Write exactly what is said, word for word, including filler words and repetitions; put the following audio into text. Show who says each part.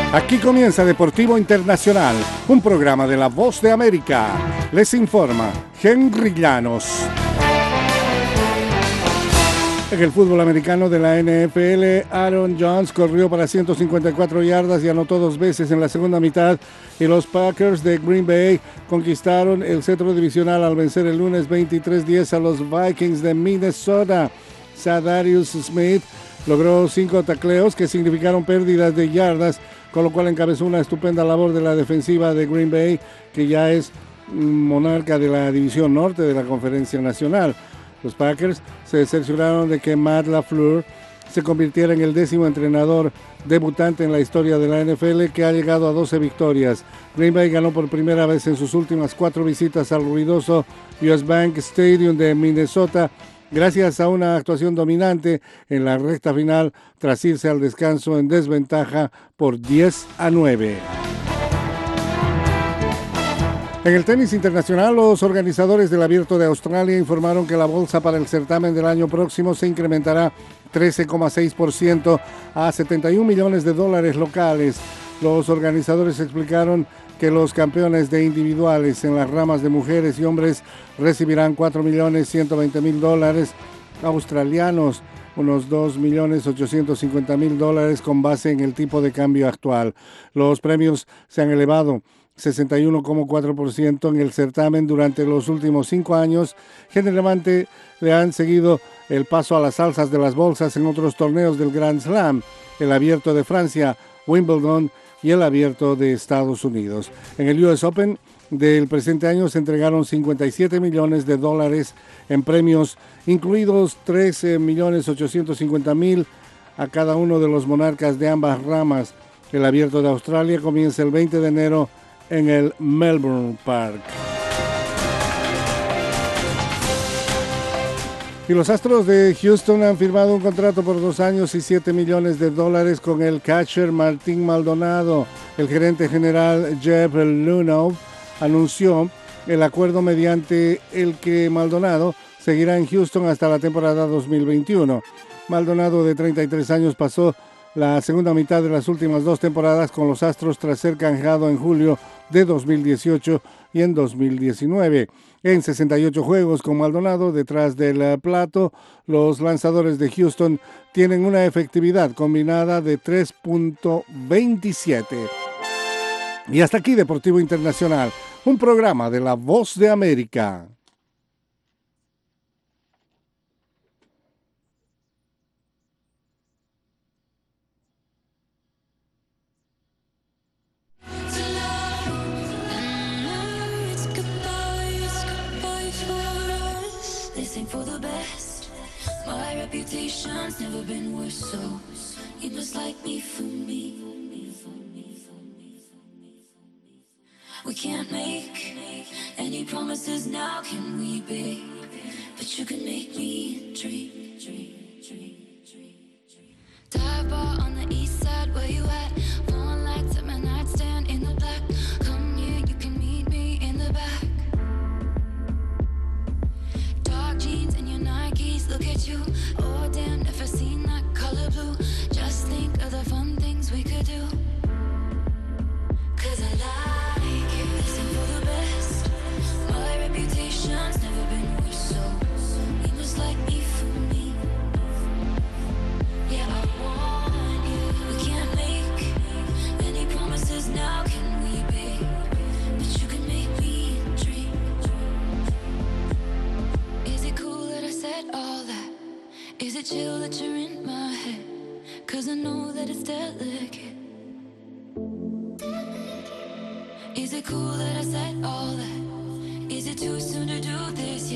Speaker 1: Aquí comienza Deportivo Internacional, un programa de La Voz de América. Les informa Henry Llanos. En el fútbol americano de la N F L, Aaron Jones corrió para ciento cincuenta y cuatro yardas y anotó dos veces en la segunda mitad, y los Packers de Green Bay conquistaron el cetro divisional al vencer el lunes veintitrés diez a los Vikings de Minnesota. Zadarius Smith logró cinco tacleos que significaron pérdidas de yardas, con lo cual encabezó una estupenda labor de la defensiva de Green Bay, que ya es monarca de la División Norte de la Conferencia Nacional. Los Packers se cercioraron de que Matt LaFleur se convirtiera en el décimo entrenador debutante en la historia de la N F L que ha llegado a doce victorias. Green Bay ganó por primera vez en sus últimas cuatro visitas al ruidoso U S Bank Stadium de Minnesota, gracias a una actuación dominante en la recta final tras irse al descanso en desventaja por diez a nueve. En el tenis internacional, los organizadores del Abierto de Australia informaron que la bolsa para el certamen del año próximo se incrementará trece coma seis por ciento a setenta y un millones de dólares locales. Los organizadores explicaron que los campeones de individuales en las ramas de mujeres y hombres recibirán cuatro millones ciento veinte mil dólares australianos, unos dos millones ochocientos cincuenta mil dólares con base en el tipo de cambio actual. Los premios se han elevado sesenta y uno coma cuatro por ciento en el certamen durante los últimos cinco años. Generalmente le han seguido el paso a las alzas de las bolsas en otros torneos del Grand Slam, el Abierto de Francia, Wimbledon y el Abierto de Estados Unidos. En el U S Open del presente año se entregaron cincuenta y siete millones de dólares en premios, incluidos trece millones ochocientos cincuenta mil a cada uno de los monarcas de ambas ramas. El Abierto de Australia comienza el veinte de enero en el Melbourne Park. Y los Astros de Houston han firmado un contrato por dos años y siete millones de dólares con el catcher Martín Maldonado. El gerente general Jeff Luhnow anunció el acuerdo mediante el que Maldonado seguirá en Houston hasta la temporada dos mil veintiuno. Maldonado, de treinta y tres años, pasó la segunda mitad de las últimas dos temporadas con los Astros tras ser canjeado en julio de dos mil dieciocho y en dos mil diecinueve. En sesenta y ocho juegos con Maldonado detrás del plato, los lanzadores de Houston tienen una efectividad combinada de tres punto veintisiete. Y hasta aquí Deportivo Internacional, un programa de La Voz de América.
Speaker 2: For the best, my reputation's never been worse, so you must like me for me. We can't make any promises now, can we, babe? But you can make me dream, dream, dream, dream, dream. Dive bar on the east side, where you at? One lights at my nightstand in the black. Come here, you can meet me in the back. Jeans and your Nikes, look at you. Oh damn, never seen that color blue. Just think of the fun things we could do. Cause I like you, listen for the best. My reputation's never been worse, so you must like me for me. Yeah, I want you. We can't make any promises now, can we, babe? But you can make me dream. Said all that. Is it chill that you're in my head? Cause I know that it's delicate. Is it cool that I said all that? Is it too soon to do this